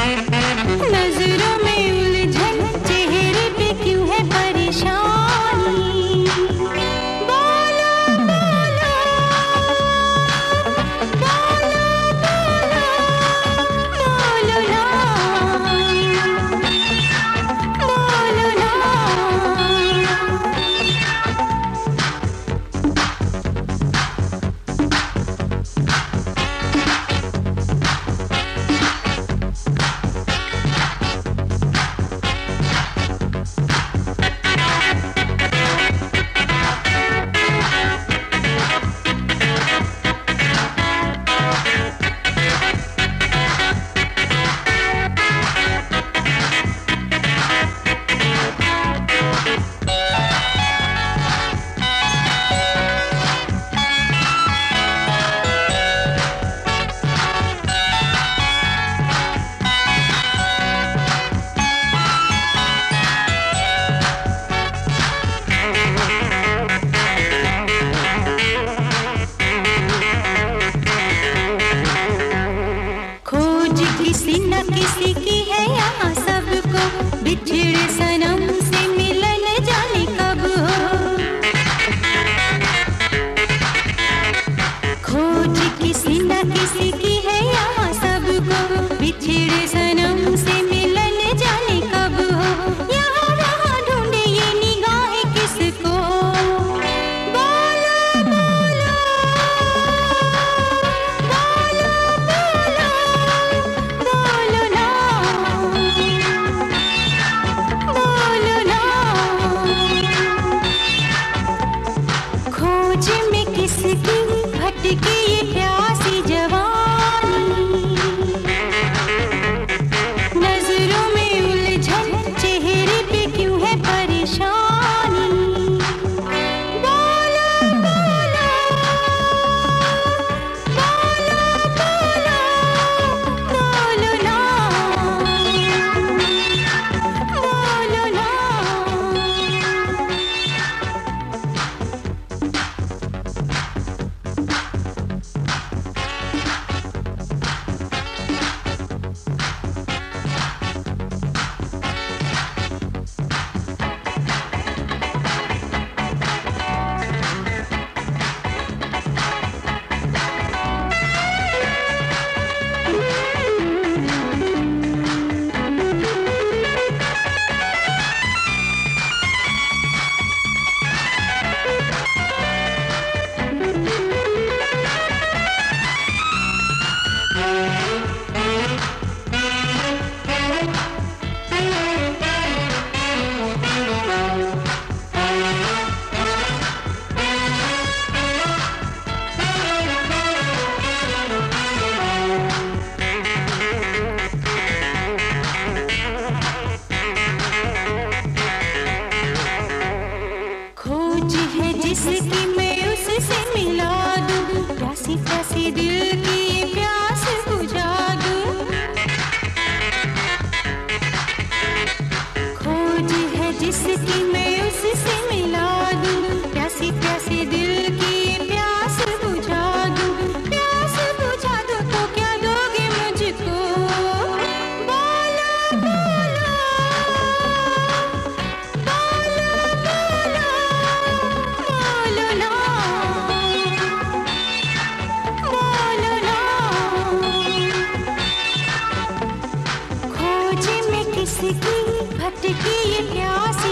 नजरों में उलझन, चेहरे पे क्यों है परेशानी? बोलो बोलो बोलो बोलो ना, बोलो ना। किसी न किसी की है यहाँ सबको, बिछड़े सनम से मिलन जाने कब हो। खोज किसी न किसी की है यहाँ सबको, बिछड़े सनम से मिलन जाने कब हो। यहाँ वहाँ ढूंढे ये निगाहें किसको? बोलो बोलो बोलो बोलो बोलो ना, बोलो ना। खोज में किसकी भटकी ये प्यासी जवानी? नजरों में उलझन, चेहरे पे क्यों है परेशानी? बोलो बोलो बोलो बोलो बोलो ना, बोलो ना। खोज है जिसकी मैं उससे मिला दूं, प्यासी प्यासी दिल की ये प्यास बुझा दूं। खोज है जिसकी मैं उससे मिला दूं, प्यासी प्यासी दिल की ये प्यास बुझा दूं। प्यास बुझा दूं तो क्या दोगे मुझको? बोलो बोलो बोलो बोलो बोलो ना, बोलो ना। खोज में किसकी भटकी ये प्यासी